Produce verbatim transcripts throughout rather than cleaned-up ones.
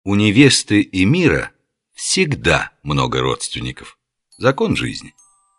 У невесты эмира всегда много родственников. Закон жизни.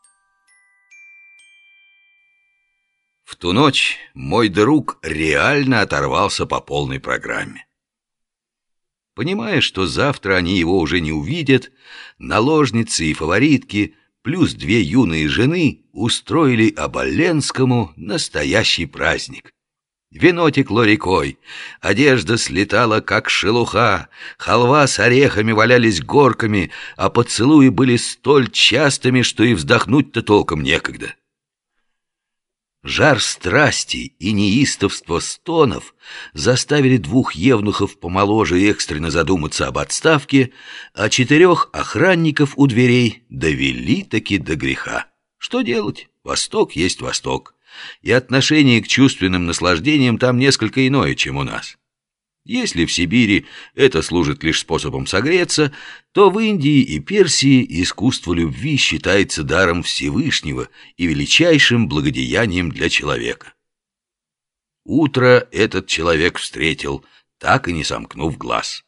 В ту ночь мой друг реально оторвался по полной программе. Понимая, что завтра они его уже не увидят, наложницы и фаворитки плюс две юные жены устроили Оболенскому настоящий праздник. Вино текло рекой, одежда слетала, как шелуха, халва с орехами валялись горками, а поцелуи были столь частыми, что и вздохнуть-то толком некогда. Жар страсти и неистовство стонов заставили двух евнухов помоложе экстренно задуматься об отставке, а четырех охранников у дверей довели-таки до греха. Что делать? Восток есть Восток. И отношение к чувственным наслаждениям там несколько иное, чем у нас. Если в Сибири это служит лишь способом согреться, то в Индии и Персии искусство любви считается даром Всевышнего и величайшим благодеянием для человека. Утро этот человек встретил, так и не сомкнув глаз.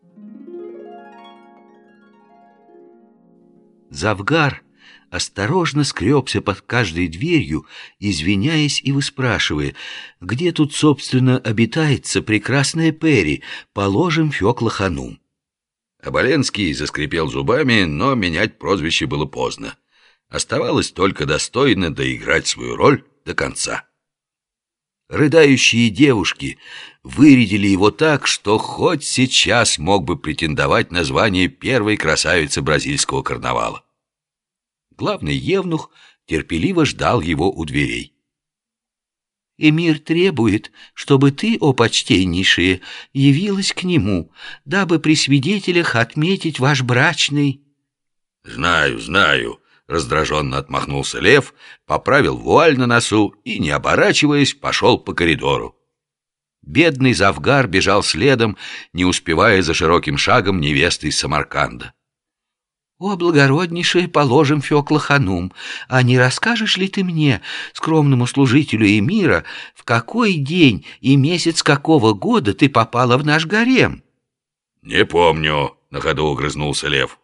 Завгар осторожно скребся под каждой дверью, извиняясь и выспрашивая, где тут, собственно, обитается прекрасная Пери, положим Фёкла-ханум. Оболенский заскрипел зубами, но менять прозвище было поздно. Оставалось только достойно доиграть свою роль до конца. Рыдающие девушки вырядили его так, что хоть сейчас мог бы претендовать на звание первой красавицы бразильского карнавала. Главный евнух терпеливо ждал его у дверей. «Эмир требует, чтобы ты, о почтеннейшие, явилась к нему, дабы при свидетелях отметить ваш брачный...» «Знаю, знаю», — раздраженно отмахнулся Лев, поправил вуаль на носу и, не оборачиваясь, пошел по коридору. Бедный Завгар бежал следом, не успевая за широким шагом невесты из Самарканда. «О, благороднейшее, положим Фёкла-ханум, а не расскажешь ли ты мне, скромному служителю эмира, в какой день и месяц какого года ты попала в наш гарем?» «Не помню», — на ходу огрызнулся Лев.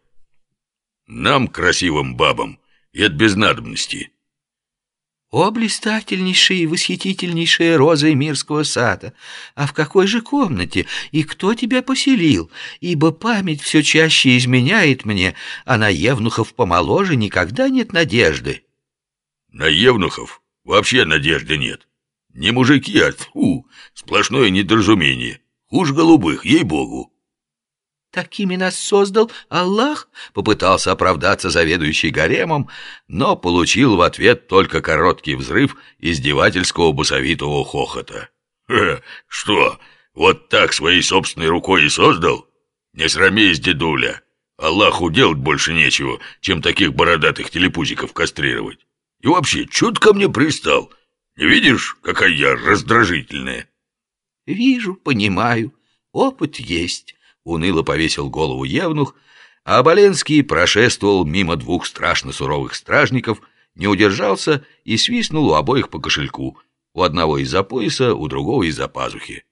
«Нам, красивым бабам, это без надобности». «О, блистательнейшая и восхитительнейшая роза эмирского сада! А в какой же комнате? И кто тебя поселил? Ибо память все чаще изменяет мне, а на евнухов помоложе никогда нет надежды». «На евнухов вообще надежды нет. Не мужики, а тьфу, сплошное недоразумение. Хуже голубых, ей-богу». «Такими нас создал Аллах?» — попытался оправдаться заведующий гаремом, но получил в ответ только короткий взрыв издевательского басовитого хохота. «Ха, что, вот так своей собственной рукой и создал? Не срамись, дедуля. Аллаху делать больше нечего, чем таких бородатых телепузиков кастрировать. И вообще, чё ты ко мне пристал? Не видишь, какая я раздражительная?» «Вижу, понимаю, опыт есть». Уныло повесил голову евнух, а Оболенский прошествовал мимо двух страшно суровых стражников, не удержался и свистнул у обоих по кошельку, у одного из-за пояса, у другого из-за пазухи.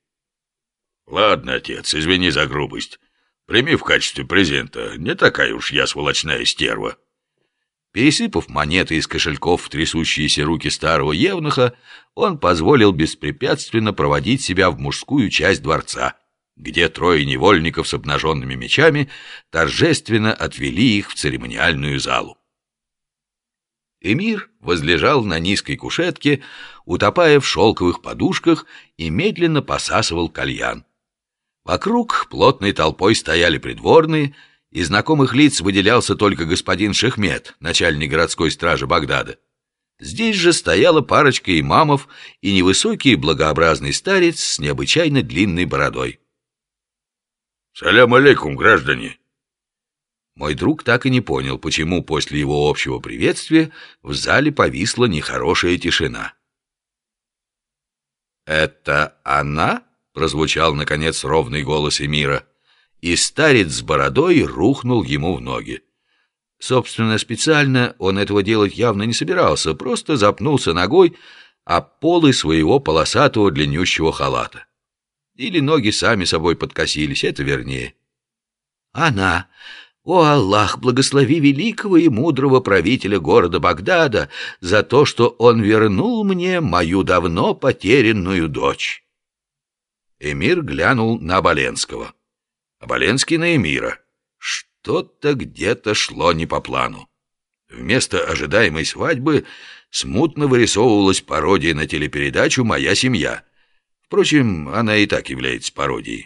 «Ладно, отец, извини за грубость. Прими в качестве презента, не такая уж я сволочная стерва». Пересыпав монеты из кошельков в трясущиеся руки старого евнуха, он позволил беспрепятственно проводить себя в мужскую часть дворца, где трое невольников с обнаженными мечами торжественно отвели их в церемониальную залу. Эмир возлежал на низкой кушетке, утопая в шелковых подушках, и медленно посасывал кальян. Вокруг плотной толпой стояли придворные, из знакомых лиц выделялся только господин Шехмет, начальник городской стражи Багдада. Здесь же стояла парочка имамов и невысокий благообразный старец с необычайно длинной бородой. «Салям алейкум, граждане!» Мой друг так и не понял, почему после его общего приветствия в зале повисла нехорошая тишина. «Это она?» — прозвучал, наконец, ровный голос эмира, и старец с бородой рухнул ему в ноги. Собственно, специально он этого делать явно не собирался, просто запнулся ногой о полы своего полосатого длиннющего халата. Или ноги сами собой подкосились, это вернее. Она: «О Аллах, благослови великого и мудрого правителя города Багдада за то, что он вернул мне мою давно потерянную дочь». Эмир глянул на Оболенского, Оболенский на Эмира. Что-то где-то шло не по плану. Вместо ожидаемой свадьбы смутно вырисовывалась пародия на телепередачу «Моя семья». Впрочем, она и так является пародией.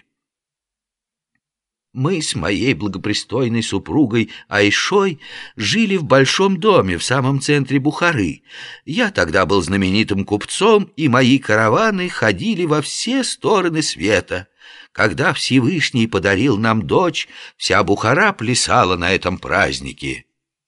«Мы с моей благопристойной супругой Айшой жили в большом доме в самом центре Бухары. Я тогда был знаменитым купцом, и мои караваны ходили во все стороны света. Когда Всевышний подарил нам дочь, вся Бухара плясала на этом празднике».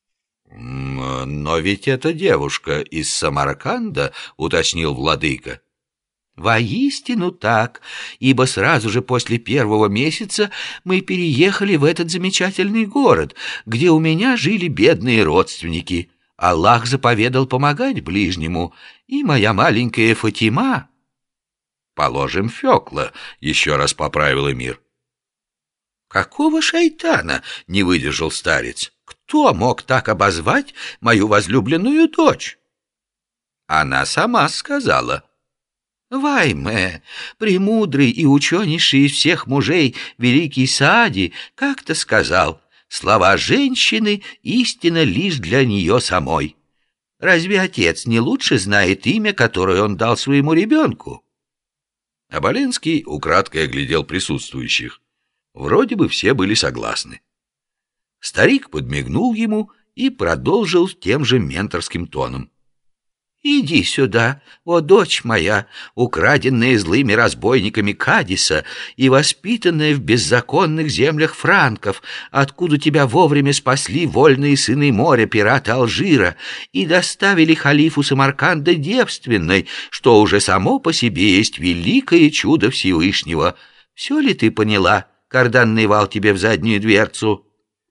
«Но ведь эта девушка из Самарканда», — уточнил владыка. «Воистину так, ибо сразу же после первого месяца мы переехали в этот замечательный город, где у меня жили бедные родственники. Аллах заповедал помогать ближнему, и моя маленькая Фатима...» «Положим, Фёкла», — еще раз поправил Эмир. «Какого шайтана?» — не выдержал старец. «Кто мог так обозвать мою возлюбленную дочь?» Она сама сказала. «Вайме, премудрый и ученейший из всех мужей великий Саади как-то сказал: слова женщины — истина лишь для нее самой. Разве отец не лучше знает имя, которое он дал своему ребенку?» Оболенский украдкой оглядел присутствующих. Вроде бы все были согласны. Старик подмигнул ему и продолжил тем же менторским тоном. «Иди сюда, о дочь моя, украденная злыми разбойниками Кадиса и воспитанная в беззаконных землях франков, откуда тебя вовремя спасли вольные сыны моря, пираты Алжира, и доставили халифу Самарканда девственной, что уже само по себе есть великое чудо Всевышнего. Все ли ты поняла, карданный вал тебе в заднюю дверцу?»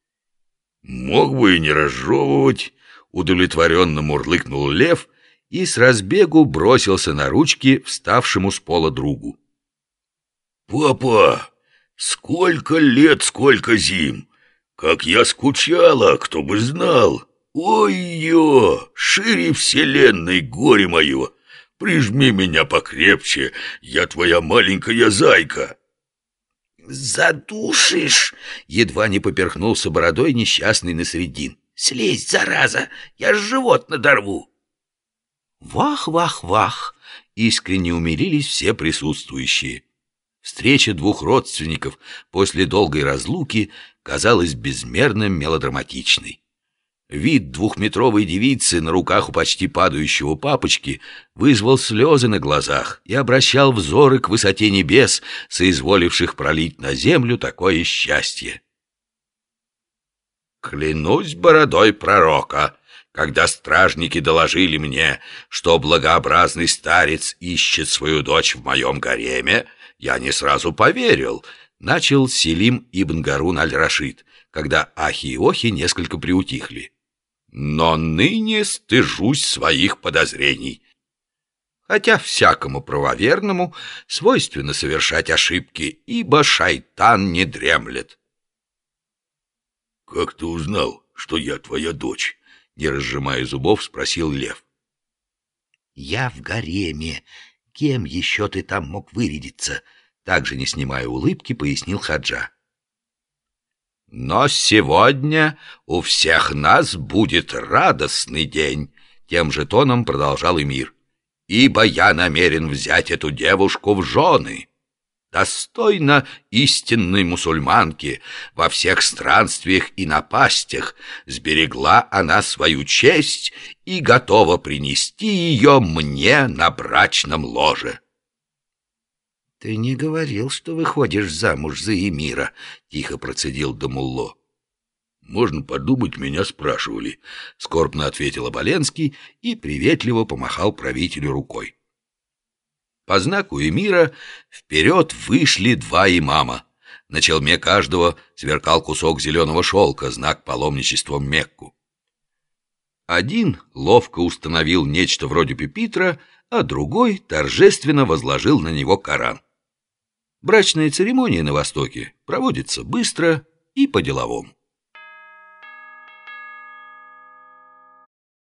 «Мог бы и не разжевывать», — удовлетворенно мурлыкнул лев и с разбегу бросился на ручки вставшему с пола другу. «Папа, сколько лет, сколько зим! Как я скучала, кто бы знал! Ой-ё, шире вселенной горе мое! Прижми меня покрепче, я твоя маленькая зайка!» «Задушишь!» — едва не поперхнулся бородой несчастный Насреддин. «Слезь, зараза, я ж живот надорву!» «Вах, вах, вах!» — искренне умилились все присутствующие. Встреча двух родственников после долгой разлуки казалась безмерно мелодраматичной. Вид двухметровой девицы на руках у почти падающего папочки вызвал слезы на глазах и обращал взоры к высоте небес, соизволивших пролить на землю такое счастье. «Клянусь бородой пророка, когда стражники доложили мне, что благообразный старец ищет свою дочь в моем гареме, я не сразу поверил», — начал Селим ибн Гарун аль-Рашид, когда ахи и охи несколько приутихли. «Но ныне стыжусь своих подозрений. Хотя всякому правоверному свойственно совершать ошибки, ибо шайтан не дремлет». «Как ты узнал, что я твоя дочь?» — не разжимая зубов, спросил лев. «Я в гареме. Кем еще ты там мог вырядиться?» Также, не снимая улыбки, пояснил Хаджа. «Но сегодня у всех нас будет радостный день», — тем же тоном продолжал Эмир, «ибо я намерен взять эту девушку в жены. Достойно истинной мусульманки, во всех странствиях и напастях сберегла она свою честь и готова принести ее мне на брачном ложе». «Ты не говорил, что выходишь замуж за Эмира», — тихо процедил Дамулло. «Можно подумать, меня спрашивали», — скорбно ответил Оболенский и приветливо помахал правителю рукой. По знаку Эмира вперед вышли два имама. На челме каждого сверкал кусок зеленого шелка, знак паломничества в Мекку. Один ловко установил нечто вроде пюпитра, а другой торжественно возложил на него Коран. Брачная церемония на Востоке проводится быстро и по-деловому.